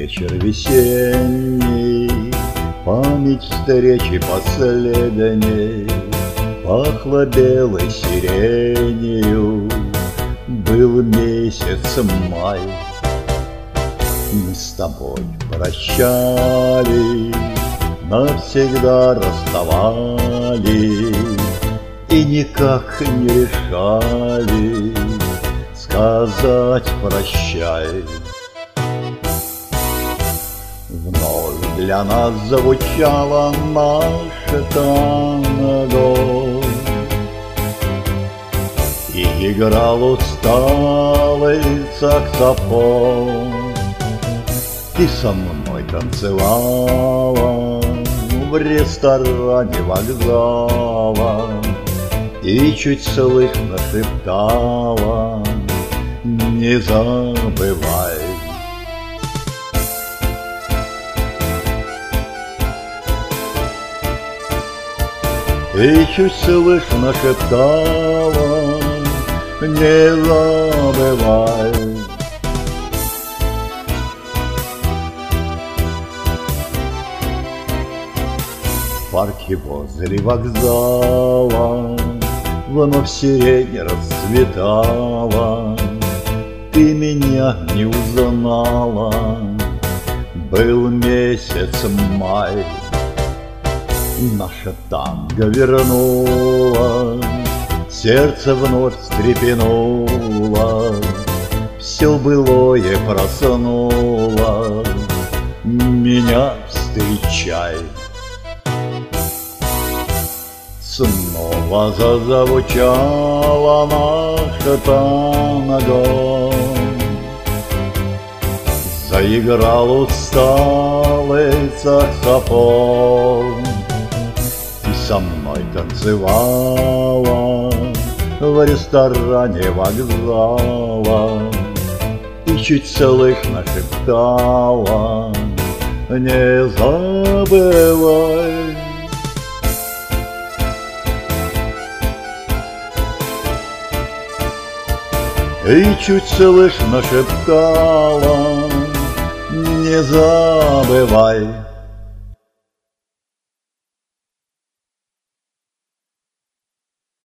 вечер весенний, память встречи последней, пахло белой сиренью, был месяц май. Мы с тобой прощались, навсегда расставались и никак не решали сказать прощай. Вновь для нас звучало наше танго, и играл усталый саксофон. Ты со мной танцевала в ресторане вокзала и чуть слышно шептала: не забывай. И чуть слышно шептала: не забывай. В парке возле вокзала вновь сирень расцветала. Ты меня не узнала, был месяц май. Наша танго вернула, сердце вновь встрепенуло, все былое проснуло, меня встречай. Снова зазвучала наша танго, заиграл усталый саксофон. Ты со мной танцевала в ресторане вокзала и чуть слышно шептала: не забывай. И чуть слышно шептала: не забывай.